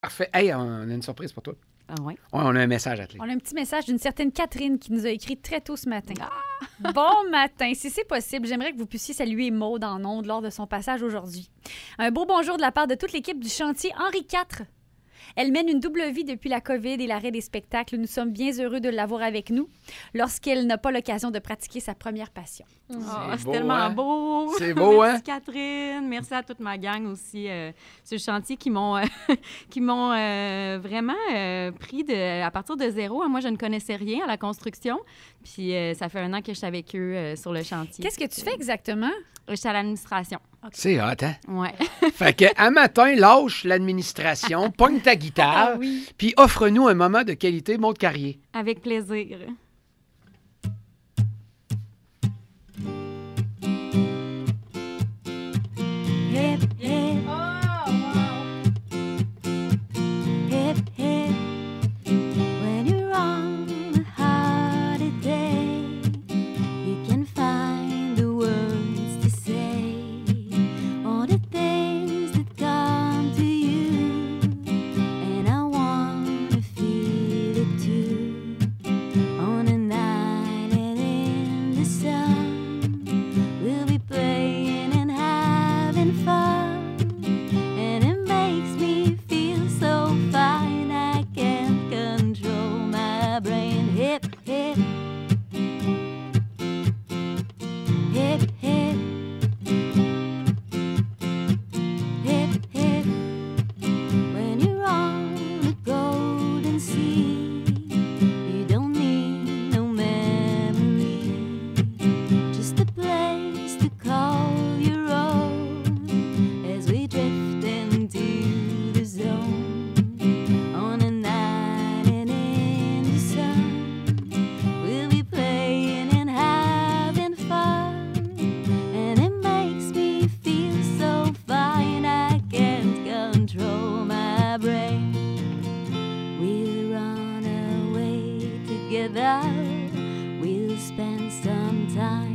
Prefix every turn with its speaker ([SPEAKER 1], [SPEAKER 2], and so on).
[SPEAKER 1] Parfait. Hey, on a une surprise pour toi.
[SPEAKER 2] Ah ouais?
[SPEAKER 1] Ouais, on a un message à te lire.
[SPEAKER 3] On a un petit message d'une certaine Catherine qui nous a écrit très tôt ce matin. Bon matin. Si c'est possible, j'aimerais que vous puissiez saluer Maude en ondes lors de son passage aujourd'hui. Un beau bonjour de la part de toute l'équipe du chantier Henri IV. Elle mène une double vie depuis la COVID et l'arrêt des spectacles. Nous sommes bien heureux de l'avoir avec nous lorsqu'elle n'a pas l'occasion de pratiquer sa première passion.
[SPEAKER 2] C'est
[SPEAKER 1] beau,
[SPEAKER 2] tellement
[SPEAKER 1] hein?
[SPEAKER 2] beau.
[SPEAKER 1] C'est beau, hein?
[SPEAKER 2] Merci Catherine. Merci à toute ma gang aussi sur le chantier qui m'ont vraiment pris à partir de zéro. Moi, je ne connaissais rien à la construction. Puis ça fait 1 an que je suis avec eux sur le chantier.
[SPEAKER 3] Qu'est-ce que tu fais exactement?
[SPEAKER 2] Je suis à l'administration.
[SPEAKER 1] C'est hot, hein?
[SPEAKER 2] Ouais.
[SPEAKER 1] Fait que, à matin, lâche l'administration, pogne ta guitare, puis offre-nous un moment de qualité, Maude Carrier.
[SPEAKER 2] Avec plaisir.
[SPEAKER 4] Hip, hip, hip, hip. When you're on a hard day, you can find the words to say, all the things that come to you, and I want to feel it too. On a night and in the sun, we'll be playing and having fun, and it makes me feel so fine I can't control my brain. Hip, hip, hip, hip, hip, hip. When you're on the golden sea, you don't need no memory, just a place to call your own as we drift into the zone. On a night and in the sun, we'll be playing and having fun, and it makes me feel so fine I can't control my brain. We'll run away together, we'll spend some time